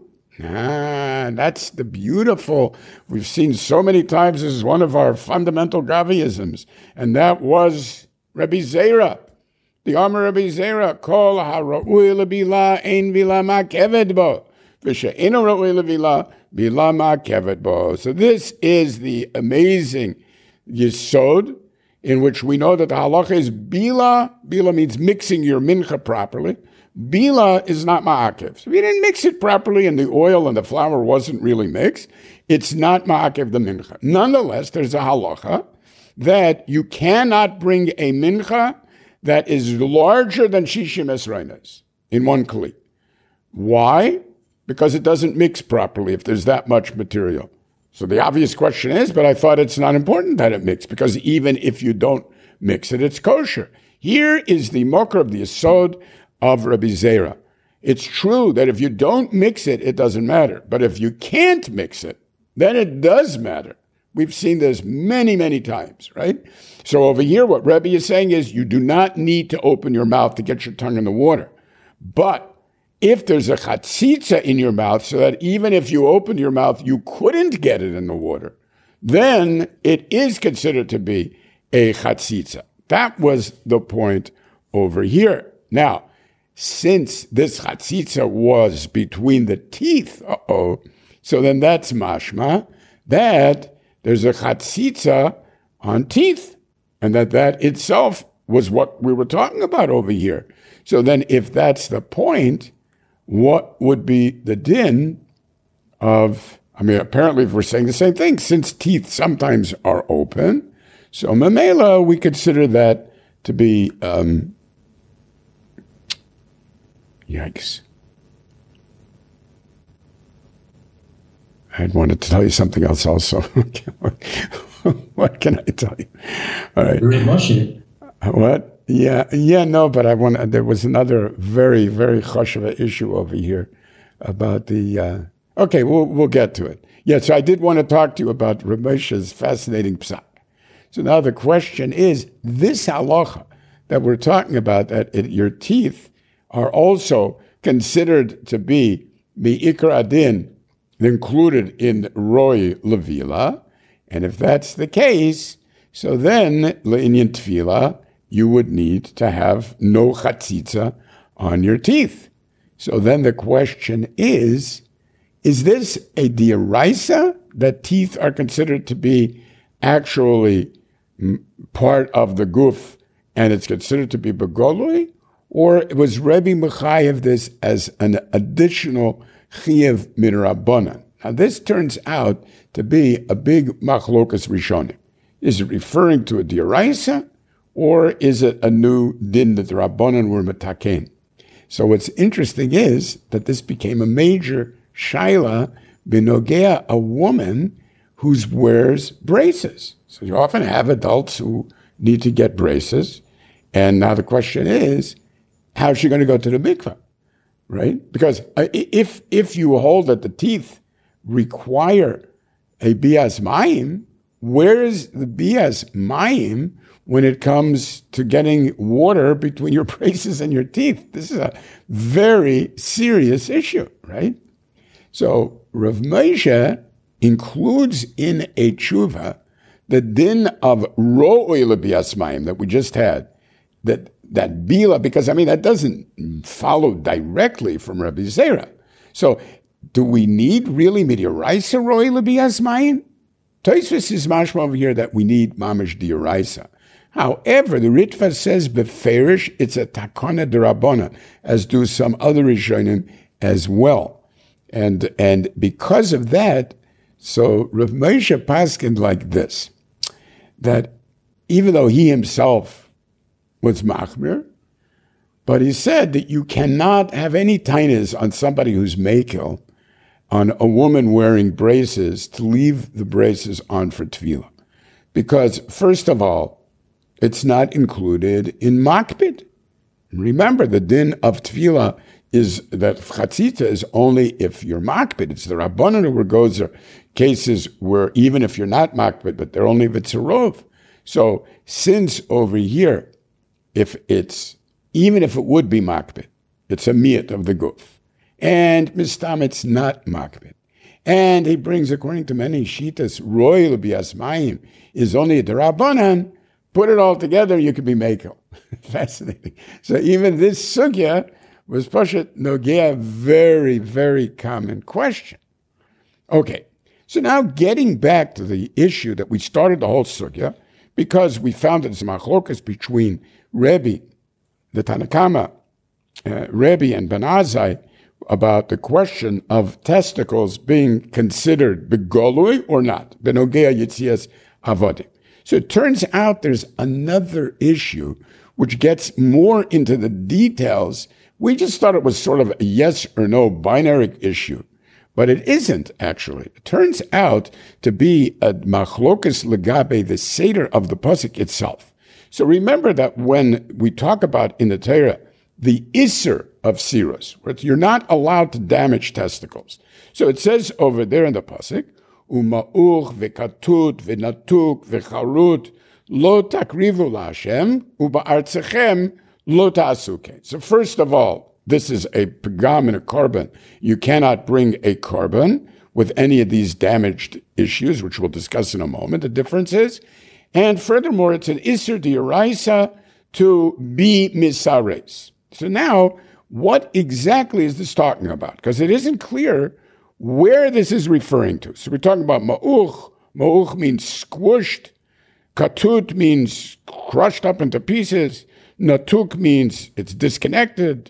Ah, that's the beautiful, we've seen so many times, this is one of our fundamental Gaviisms, and that was Rabbi Zera. The Amar Rabbi Zera, Kol ha'ra'ui le'bila ein vila ma'keved bo, v'she'eno ra'ui le'vila bila ma'keved bo. So this is the amazing Yesod, in which we know that the halacha is bila, bila means mixing your mincha properly. Bila is not ma'akev. So if you didn't mix it properly and the oil and the flour wasn't really mixed, it's not ma'akev the mincha. Nonetheless, there's a halacha that you cannot bring a mincha that is larger than shishim esrainas in one kli. Why? Because it doesn't mix properly if there's that much material. So the obvious question is, but I thought it's not important that it mix, because even if you don't mix it, it's kosher. Here is the mokar of the yesod of Rabbi Zera. It's true that if you don't mix it, it doesn't matter. But if you can't mix it, then it does matter. We've seen this many, many times, right? So over here, what Rebbe is saying is you do not need to open your mouth to get your tongue in the water. But if there's a chatzitza in your mouth, so that even if you opened your mouth, you couldn't get it in the water, then it is considered to be a chatzitza. That was the point over here. Now, since this chatzitza was between the teeth, uh-oh, so then that's mashma, that there's a chatzitza on teeth, and that that itself was what we were talking about over here. So then if that's the point, what would be the din of, I mean, apparently if we're saying the same thing, since teeth sometimes are open, so mamela, we consider that to be, um, yikes. I wanted to tell you something else also. What can I tell you? All right. What? Yeah, yeah, no, but I want. There was another very, very chashuva issue over here about the. Uh, okay, we'll we'll get to it. Yeah, so I did want to talk to you about Ramesh's fascinating psak. So now the question is, this halacha that we're talking about, that it, your teeth are also considered to be the Ikra Adin included in Roy Levila. And if that's the case, so then, Le'inyan Tefillah, you would need to have no chatzitza on your teeth. So then the question is, is this a dioraisa, that teeth are considered to be actually part of the guf, and it's considered to be begolui? Or was Rebbe mechayev this as an additional chiyev midrabanan? Now this turns out to be a big machlokas rishonim. Is it referring to a dioraisa, or is it a new din that the rabbanan were metaken? So what's interesting is that this became a major shaila binogea, a woman who wears braces. So you often have adults who need to get braces, and now the question is, how is she going to go to the mikveh, right? Because if if you hold that the teeth require a bias mayim, where is the bias mayim when it comes to getting water between your braces and your teeth? This is a very serious issue, right? So Rav Moshe includes in a tshuva the din of ro'oi lebias mayim that we just had, that that bila, because I mean that doesn't follow directly from Rabbi Zera. So do we need really midiraisa ro'oi lebias mayim? Tosfos is mashma over here that we need mamash dioraisa. However, the Ritva says beferish it's a takana derabona, as do some other rishonim as well. And and because of that, so Rav Moshe paskined like this, that even though he himself was machmir, but he said that you cannot have any tainas on somebody who's makil, on a woman wearing braces, to leave the braces on for tefillah. Because, first of all, it's not included in makbid. Remember, the din of tefillah is that chatzitza is only if you're makbid. It's the rabbanan who goes there. Cases where even if you're not makbid, but they're only vitzarov. So since over here, if it's, even if it would be makbid, it's a miyat of the guf. And mistam, it's not makbid. And he brings, according to many shitas, royal bias mayim is only a derabanan. Put it all together, you could be mekel. Fascinating. So even this sugya was pashat nogea, very, very common question. Okay, so now getting back to the issue that we started the whole sugya, because we found that it's machlokas between Rebbe, the Tanakama, uh, Rebbe and Ben Azai, about the question of testicles being considered begolui or not, benogea yitzias avodim. So it turns out there's another issue which gets more into the details. We just thought it was sort of a yes or no binary issue, but it isn't actually. It turns out to be a machlokas legabe, the seder of the pasuk itself. So remember that when we talk about in the Torah the isser of sirus, where you're not allowed to damage testicles. So it says over there in the pasuk, uma'uch v'katut v'natuk v'charut lo takrivu la'Hashem uba'artzechem lo ta'asuke. So first of all, this is a pagam and a korban. You cannot bring a korban with any of these damaged issues, which we'll discuss in a moment. The difference is, and furthermore, it's an isser d'oraisa to be misares. So now, what exactly is this talking about? Because it isn't clear where this is referring to. So we're talking about ma'uch. Ma'uch means squished. Katut means crushed up into pieces. Natuk means it's disconnected.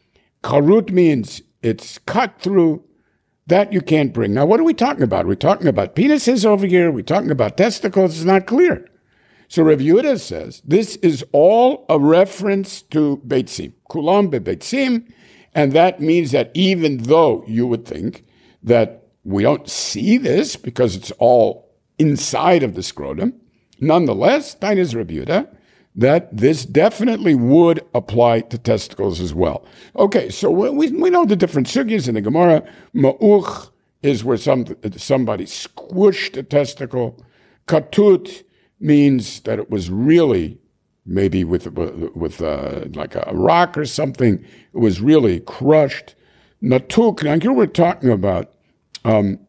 Karut means it's cut through. That you can't bring. Now, what are we talking about? We're talking about penises over here. We're talking about testicles. It's not clear. So Rav Yehuda says this is all a reference to beitzim, kulam bebeitzim, and that means that even though you would think that we don't see this because it's all inside of the scrotum, nonetheless, that is Rav Yehuda, that this definitely would apply to testicles as well. Okay, so we we know the different sugyas in the Gemara. Ma'uch is where some somebody squished a testicle. Katut means that it was really maybe with with uh, like a rock or something. It was really crushed. Natuk. Now here we're talking about um,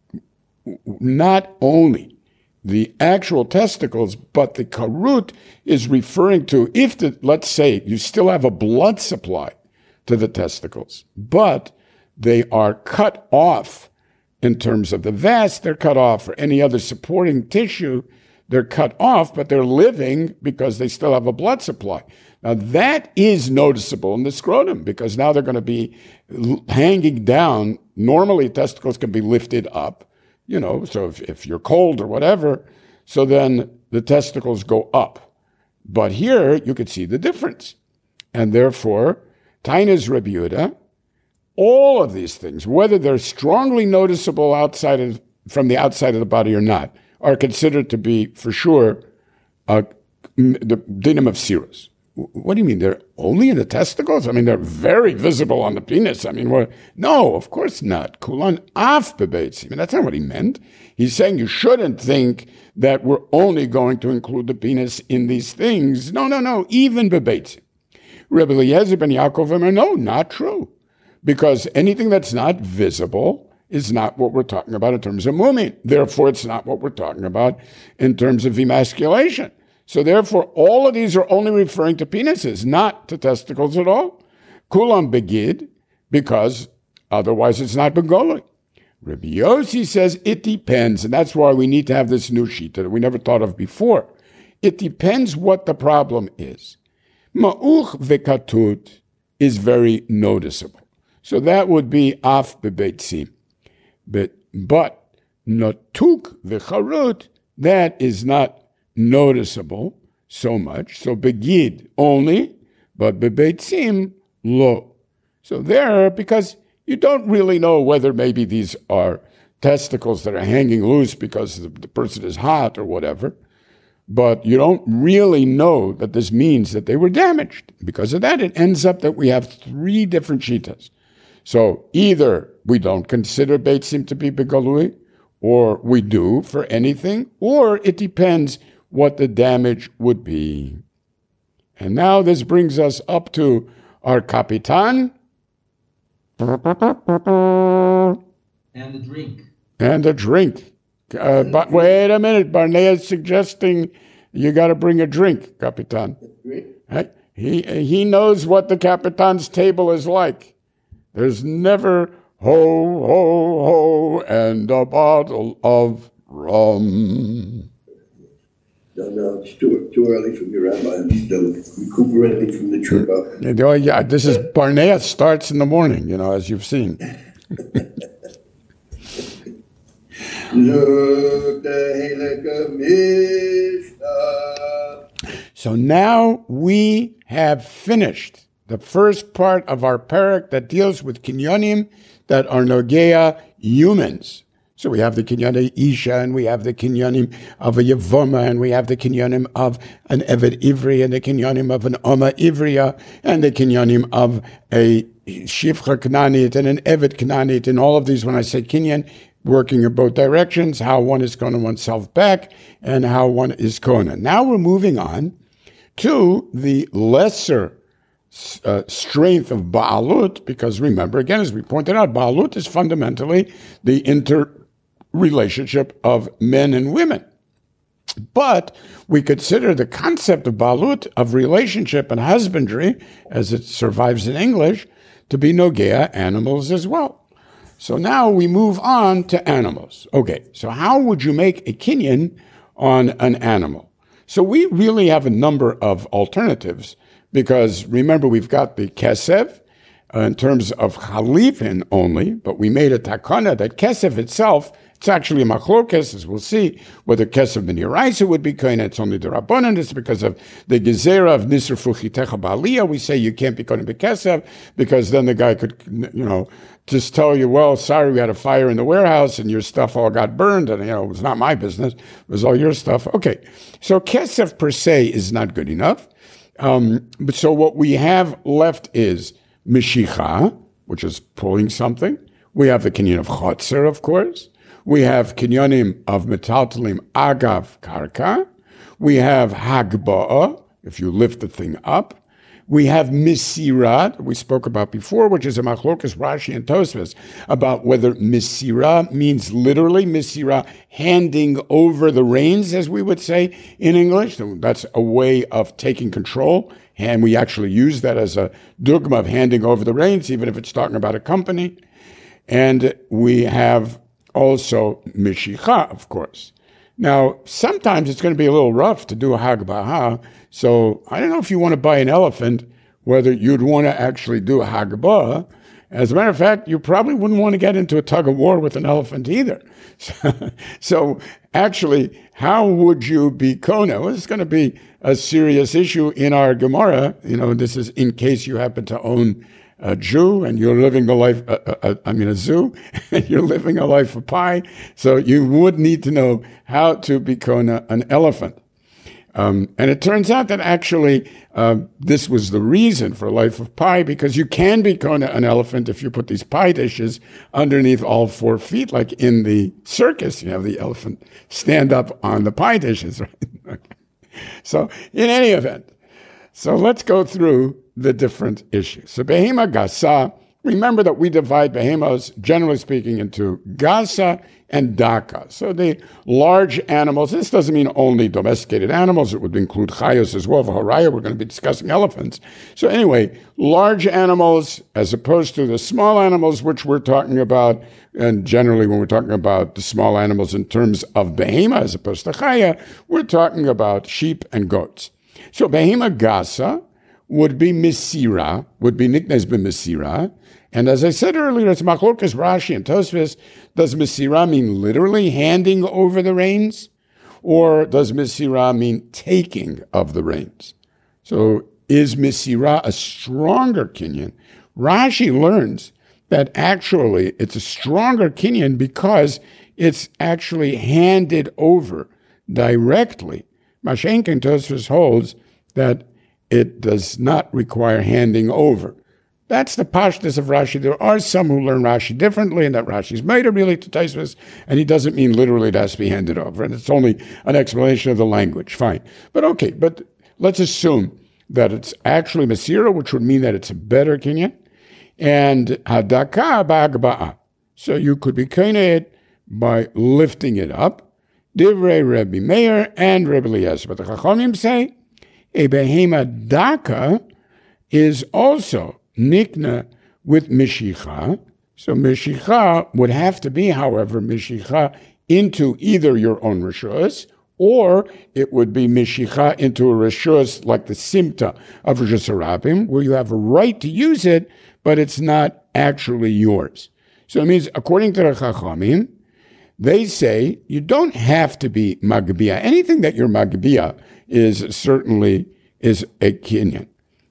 not only the actual testicles, but the karut is referring to if the, let's say you still have a blood supply to the testicles, but they are cut off in terms of the vas, they're cut off, or any other supporting tissue, they're cut off, but they're living because they still have a blood supply. Now that is noticeable in the scrotum because now they're going to be hanging down. Normally testicles can be lifted up, you know, so if, if you're cold or whatever, so then the testicles go up. But here you could see the difference. And therefore, Tainas Rebbe Yehuda, all of these things, whether they're strongly noticeable outside of, from the outside of the body or not, are considered to be, for sure, uh, the dinim of cirrus. What do you mean? They're only in the testicles? I mean, they're very visible on the penis. I mean, what? No, of course not. Kulan af bebeitzim. I mean, that's not what he meant. He's saying you shouldn't think that we're only going to include the penis in these things. No, no, no, even bebeitzim. Rebbe Eliezer ben Yaakov Omer, no, not true. Because anything that's not visible is not what we're talking about in terms of mumin. Therefore, it's not what we're talking about in terms of emasculation. So therefore, all of these are only referring to penises, not to testicles at all. Kulam begid, because otherwise it's not begoli. Rabbi Yossi says it depends, and that's why we need to have this new sheet that we never thought of before. It depends what the problem is. Ma'uch vekatut is very noticeable. So that would be af bebeitzim. But, but natuk v'charut, that is not noticeable so much. So begid only, but bebeitzim lo. So there, because you don't really know whether maybe these are testicles that are hanging loose because the, the person is hot or whatever, but you don't really know that this means that they were damaged. Because of that, it ends up that we have three different shitas. So either we don't consider beitzim to be begalui, or we do for anything, or it depends what the damage would be. And now this brings us up to our kapitan. And the drink. And the drink. Uh, but wait a minute, Barnea is suggesting you got to bring a drink, kapitan. Right? He, he knows what the kapitan's table is like. There's never ho, ho, ho, and a bottle of rum. No, no, it's too, too early for me, Rabbi. I'm still recuperating from the trip up. Oh, yeah, this is, Barnea starts in the morning, you know, as you've seen. So now we have finished the first part of our parak that deals with kinyonim that are nogea humans. So we have the kinyonim isha, and we have the kinyonim of a yavoma, and we have the kinyonim of an eved ivri, and the kinyonim of an oma ivriya, and the kinyonim of a shifcha knanit and an eved knanit. And all of these, when I say kinyan, working in both directions, how one is going to oneself back, and how one is kona. Now we're moving on to the lesser Uh, strength of Ba'alut, because remember, again, as we pointed out, Ba'alut is fundamentally the interrelationship of men and women. But we consider the concept of Ba'alut, of relationship and husbandry, as it survives in English, to be nogea animals as well. So now we move on to animals. Okay, so how would you make a kinyan on an animal? So we really have a number of alternatives. Because remember, we've got the kesev uh, in terms of chalifin only, but we made a takana that kesev itself, it's actually a machlokes, as we'll see, whether kesev ben Yeraisa would be kohen. It's only the rabbanan. It's because of the gezerah of nisr fuchitecha ba'aliyah. We say you can't be kohen bekesev because then the guy could, you know, just tell you, well, sorry, we had a fire in the warehouse and your stuff all got burned, and you know it was not my business. It was all your stuff. Okay, so kesev per se is not good enough. Um, but so what we have left is Mishicha, which is pulling something. We have the kinyan of Chotzer, of course. We have kinyanim of Metaltalim Agav Karka. We have Hagba'ah, if you lift the thing up. We have Misira, we spoke about before, which is a machlokas Rashi and Tosfos, about whether Misira means literally Misira, handing over the reins, as we would say in English. That's a way of taking control, and we actually use that as a dogma of handing over the reins, even if it's talking about a company. And we have also Mishicha, of course. Now, sometimes it's going to be a little rough to do a Hagbah, so I don't know if you want to buy an elephant, whether you'd want to actually do a Hagbah. As a matter of fact, you probably wouldn't want to get into a tug of war with an elephant either. So, so actually, how would you be Kona? Well, it's going to be a serious issue in our Gemara. You know, this is in case you happen to own a Jew and you're living a life, uh, uh, I mean a zoo, and you're living a life of pi. So you would need to know how to be Kona an elephant. Um, and it turns out that actually uh, this was the reason for Life of Pi, because you can be Kona an elephant if you put these pie dishes underneath all four feet, like in the circus. You have the elephant stand up on the pie dishes, right? Okay. So in any event, so let's go through the different issues. So Behema Gasa, remember that we divide behemos, generally speaking, into Gasa and Daka. So the large animals, this doesn't mean only domesticated animals, it would include chayos as well. V'haraya, we're going to be discussing elephants. So anyway, large animals as opposed to the small animals, which we're talking about, and generally when we're talking about the small animals in terms of behema as opposed to chaya, we're talking about sheep and goats. So behema Gasa would be Misira, would be nicknamed Misira. And as I said earlier, it's machlokas Rashi and Tosfos. Does Misira mean literally handing over the reins? Or does Misira mean taking of the reins? So is Misira a stronger kinyan? Rashi learns that actually it's a stronger kinyan because it's actually handed over directly. Mashenkin Tosfos holds that it does not require handing over. That's the pashtus of Rashi. There are some who learn Rashi differently, and that Rashi's made a really to Tosfos, and he doesn't mean literally it has to be handed over, and it's only an explanation of the language. Fine. But okay, but let's assume that it's actually Masira, which would mean that it's a better kinyan, and Hadaka Ba'agba'a. So you could be kinyan it by lifting it up. Divrei Rebbe Meir and Rebbe Eliezer. But the Chachamim say, a behema daka is also nikna with mishicha. So mishicha would have to be, however, mishicha into either your own rishus, or it would be mishicha into a rishus like the simta of Rishus Harabim, where you have a right to use it, but it's not actually yours. So it means, according to the Chachamim, they say you don't have to be magbia. Anything that you're magbia is certainly is a kinyan.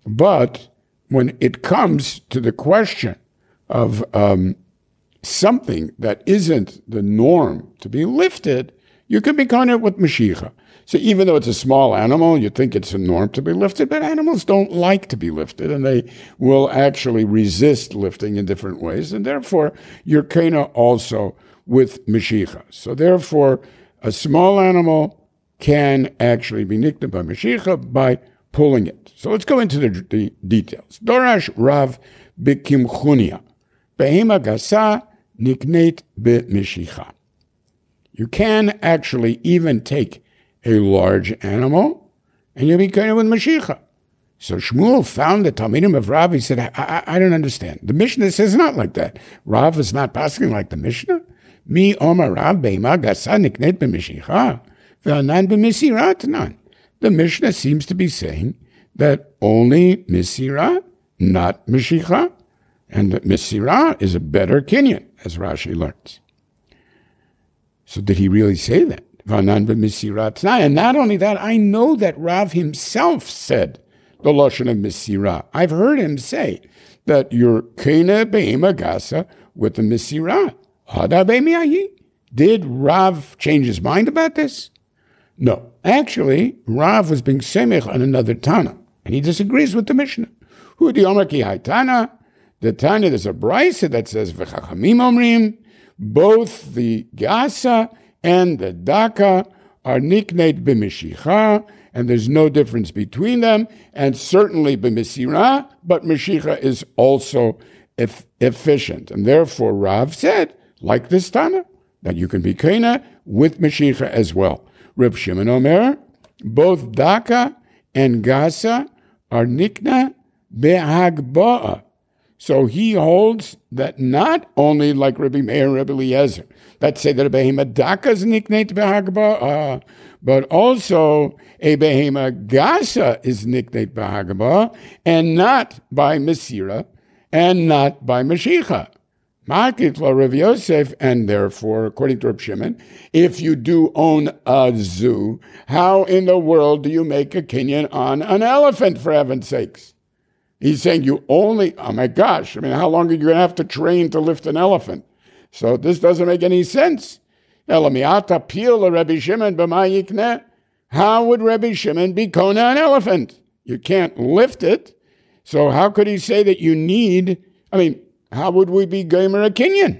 But when it comes to the question of um, something that isn't the norm to be lifted, you can be kind of with Mashiach. So even though it's a small animal, you think it's a norm to be lifted, but animals don't like to be lifted, and they will actually resist lifting in different ways, and therefore you're kind of also with Mashiach. So therefore, a small animal can actually be nicknamed by Mashiach by pulling it. So let's go into the, the details. Dorash Rav B'Kimchunia. Behema Gasa Nikneit B'Mashiach. You can actually even take a large animal and you'll be kind of with Mashiach. So Shmuel found the Talmidim of Rav. He said, I, I, I don't understand. The Mishnah says not like that. Rav is not passing like the Mishnah. Mi Omar Rav Behema Gasa Nikneit B'Mashiach. V'anan B'Misirat Nan. The Mishnah seems to be saying that only Misira, not Mashiach, and that Misira is a better kinyan, as Rashi learns. So did he really say that? Vanan b'Misira. And not only that, I know that Rav himself said the lashon of Misira. I've heard him say that you're kena be'ema gasa with the Misira. Hada be'miayi. Did Rav change his mind about this? No. Actually, Rav was being semech on another Tana, and he disagrees with the Mishnah. Hu di omer ki haytana. The Tana, there's a brisa that says v'chachamim omrim. Both the Gasa and the Daka are nicknamed b'Mishicha, and there's no difference between them, and certainly b'misira, but Meshicha is also e- efficient. And therefore Rav said, like this Tana, that you can be Kaina with Meshicha as well. Reb Shimon Omer, both Daka and Gasa are Nikna be'hagba'a. So he holds that not only like Rabbi Meir and Rabbi Eliezer, that say that a behema Daka is Nikneit be'hagba'a, but also a behema Gasa is Nikneit be'hagba'a, and not by Mesira, and not by Meshicha. Market for Rav Yosef, and therefore, according to Rav Shimon, if you do own a zoo, how in the world do you make a kinyan on an elephant, for heaven's sakes? He's saying you only, oh my gosh, I mean, how long are you going to have to train to lift an elephant? So this doesn't make any sense. How would Rabbi Shimon be kona an elephant? You can't lift it. So how could he say that you need, I mean, how would we be Gomer a Kinyan?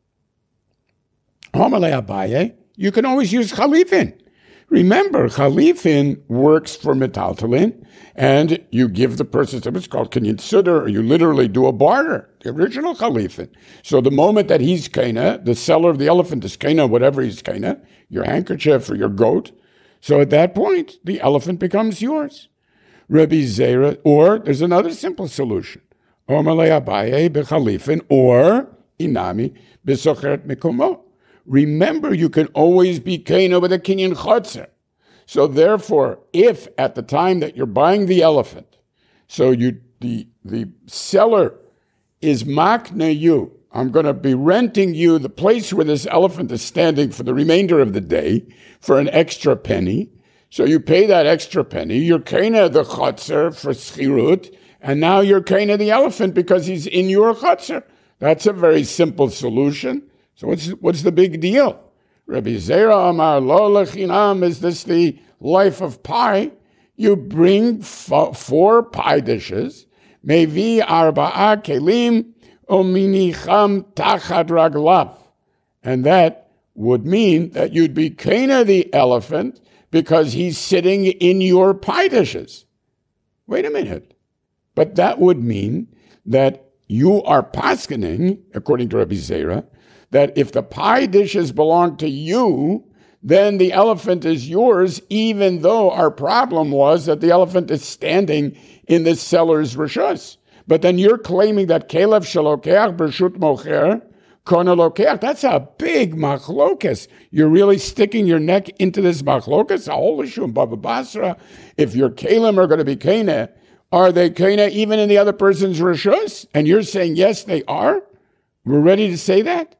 Homalei Abaye, you can always use Chalifin. Remember, Chalifin works for Metaltalin, and you give the person something, it's called Kinyan Sudar, or you literally do a barter, the original Chalifin. So the moment that he's Kaina, the seller of the elephant is Kaina, whatever he's Kaina, your handkerchief or your goat, so at that point, the elephant becomes yours. Rabbi Zera, or there's another simple solution. Omalei Abaye bechalifin, or inami besocheret mikomo. Remember, you can always be kaina with a kinyan chotzer. So therefore, if at the time that you're buying the elephant, so you the the seller is makna you, I'm going to be renting you the place where this elephant is standing for the remainder of the day for an extra penny. So you pay that extra penny, you're kaina the chotzer for schirut, and now you're kaina the elephant because he's in your chutzner. That's a very simple solution. So what's what's the big deal? Rabbi Zera Amar Lo Lechinam, is this the life of pie? You bring f- four pie dishes, mevi arba'a kelim uminicham tachad raglav, and that would mean that you'd be kaina the elephant because he's sitting in your pie dishes. Wait a minute. But that would mean that you are paskening, according to Rabbi Zera, that if the pie dishes belong to you, then the elephant is yours, even though our problem was that the elephant is standing in the seller's rishus. But then you're claiming that Kelev shalokeach b'rshut mocher kona lokeach. That's a big machlokas. You're really sticking your neck into this machlokas, a whole issue in Baba Basra. If your kelim are going to be kena, are they kaina even in the other person's rishus? And you're saying, yes, they are? We're ready to say that?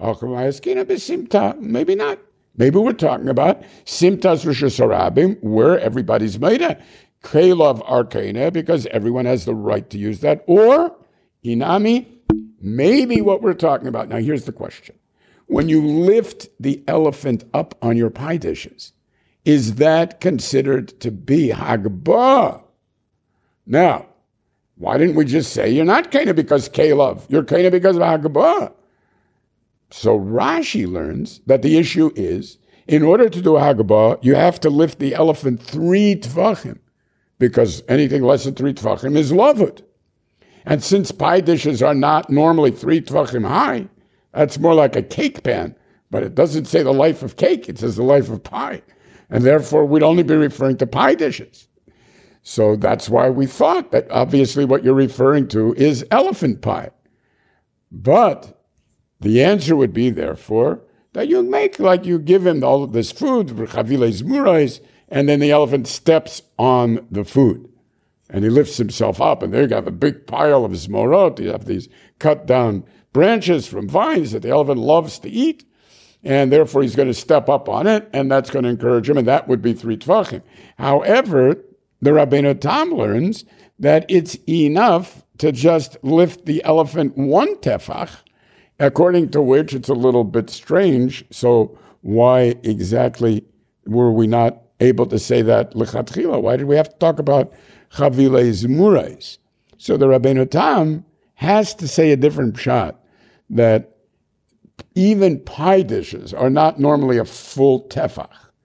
Maybe not. Maybe we're talking about simtas rishus harabim, where everybody's maida. Kelev are kaina, because everyone has the right to use that. Or, inami, maybe what we're talking about. Now, here's the question. When you lift the elephant up on your pie dishes, is that considered to be hagbah? Now, why didn't we just say you're not kaina because Kelev, you're kaina because of Hagabah? So Rashi learns that the issue is, in order to do Hagabah, you have to lift the elephant three tvachim, because anything less than three tvachim is lavud. And since pie dishes are not normally three tvachim high, that's more like a cake pan, but it doesn't say the life of cake, it says the life of pie. And therefore, we'd only be referring to pie dishes. So that's why we thought that obviously what you're referring to is elephant pie. But the answer would be, therefore, that you make like you give him all of this food, and then the elephant steps on the food. And he lifts himself up, and there you have a big pile of zmorot. You have these cut down branches from vines that the elephant loves to eat, and therefore he's going to step up on it, and that's going to encourage him, and that would be three tvachim. However, the Rabbeinu Tam learns that it's enough to just lift the elephant one tefach, according to which it's a little bit strange. So why exactly were we not able to say that lechatchila? Why did we have to talk about chavilei zmurais? So the Rabbeinu Tam has to say a different pshat, that even pie dishes are not normally a full tefach.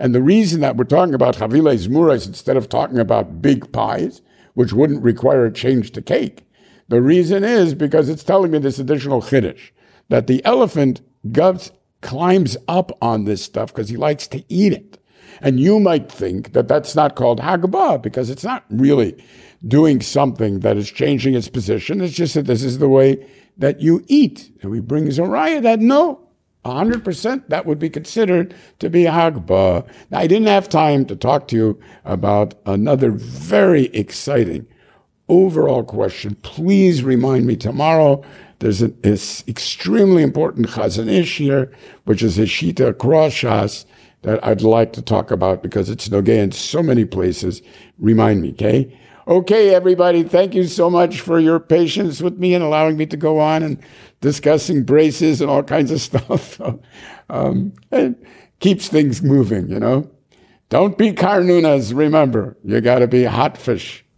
And the reason that we're talking about chavilas murais instead of talking about big pies, which wouldn't require a change to cake, the reason is because it's telling me this additional chiddush, that the elephant goes, climbs up on this stuff because he likes to eat it. And you might think that that's not called Hagbah because it's not really doing something that is changing its position. It's just that this is the way that you eat. And we bring Zoraya that no, one hundred percent that would be considered to be Hagbah. Now, I didn't have time to talk to you about another very exciting overall question. Please remind me tomorrow. There's an extremely important Chazon Ish here, which is a Shita across Shas that I'd like to talk about because it's nogay in so many places. Remind me, okay? Okay, everybody, thank you so much for your patience with me and allowing me to go on and discussing braces and all kinds of stuff. um, it keeps things moving, you know? Don't be carnunas, remember. You got to be hot fish.